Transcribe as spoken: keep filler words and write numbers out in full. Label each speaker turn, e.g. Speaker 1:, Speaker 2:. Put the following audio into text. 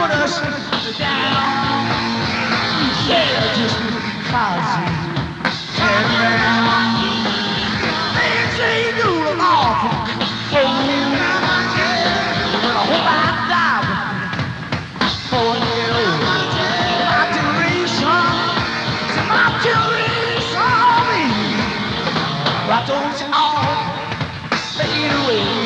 Speaker 1: us down. Yeah, just because you turn around. Man, say you do them awful. Oh, but I hope I die before I get old. My generation, my generation, I told you all, fade away.